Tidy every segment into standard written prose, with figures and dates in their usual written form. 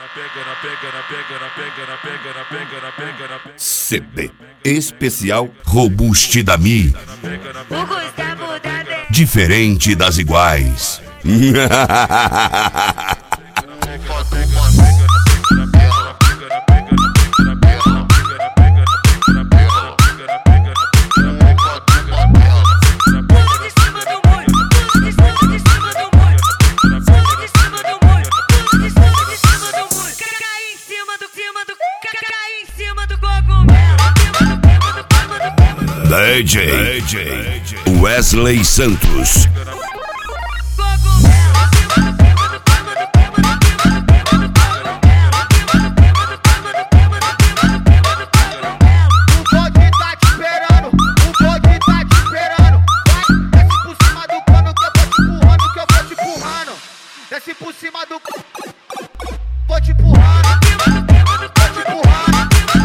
CD especial Robuste da Mi. Diferente das iguais. DJ Wesley Santos. Desce por cima do vou te empurrar, vou te empurrar,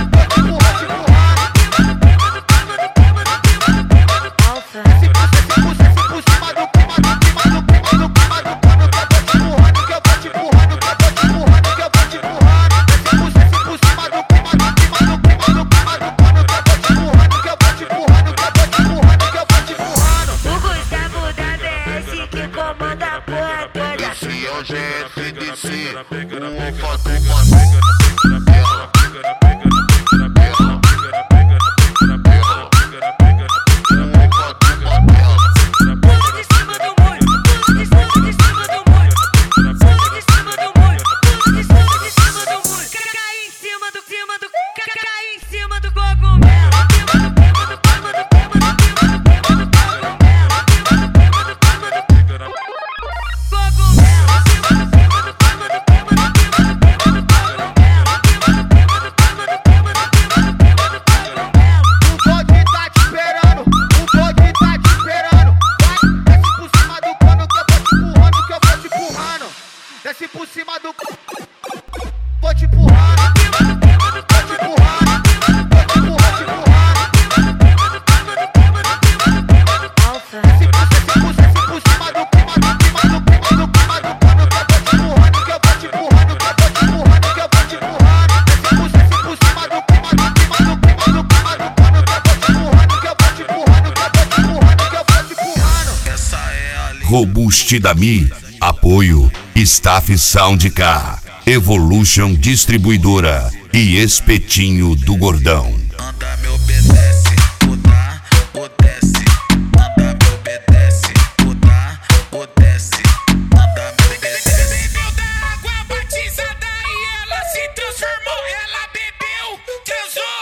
Robuste da Mi. Apoio Staff Sound Car, Evolution Distribuidora e Espetinho do Gordão. Anda, me obedece, o dá, o desce. Anda, me obedece, o dá, o desce. Anda, me obedece. Bebeu da água batizada e ela se transformou. Ela bebeu, transou,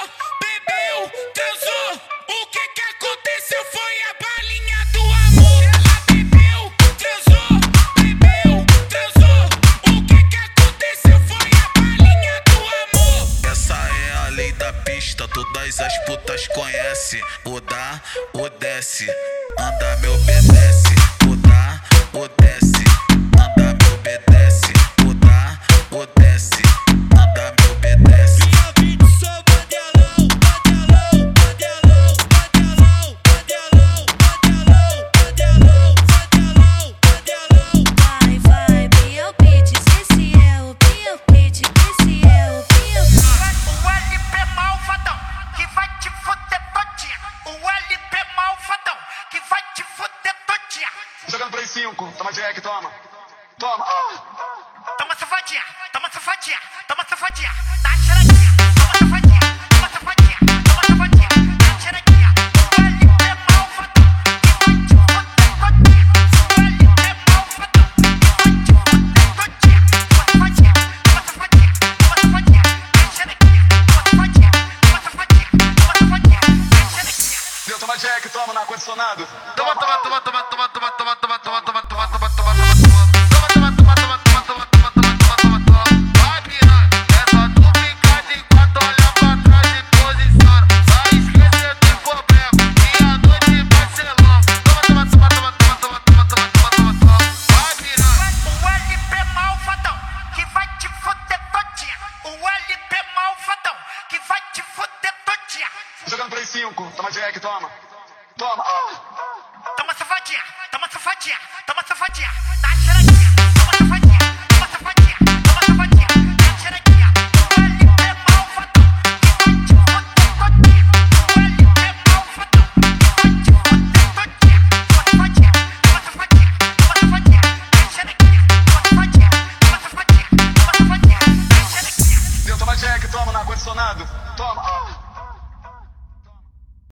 O que aconteceu foi a balinha do amor. Ela bebeu, transou. O que aconteceu foi a balinha do amor. Essa é a lei da pista, todas as putas conhecem. O dá, o desce. Anda, me obedece. O dá, o desce. Anda, me obedece. O dá, o desce. Anda, me obedece. Jogando play 5, toma Jack, toma. Toma. Toma safadinha, toma safadinha, toma safadinha. Dá xeradinha, toma safadinha, toma safadinha, toma safadinha. Dá xeradinha. O LP malvadão, que vai te foder todinha. O LP malvadão, que vai te foder todinha. Toma safadinha, toma safadinha, toma safadinha. Dá xeradinha, toma safadinha, toma safadinha, toma safadinha. Dá xeradinha. Deu, toma Jack, toma na ar-condicionado. Toma. Vai piranha, é só tu ficar de quatro, olha pra trás e posiciona. Vai esquecer do problema, e a noite vai ser longa. Toma. Vai piranha. O LP malvadão, que vai te foder todinha. O LP malvadão, que vai te foder todinha. Jogando play 5, toma Jack, toma. Toma safadinha, toma safadinha, toma safadinha. Dá xeradinha, toma safadinha, toma safadinha, toma safadinha. Dá xeradinha. ligado?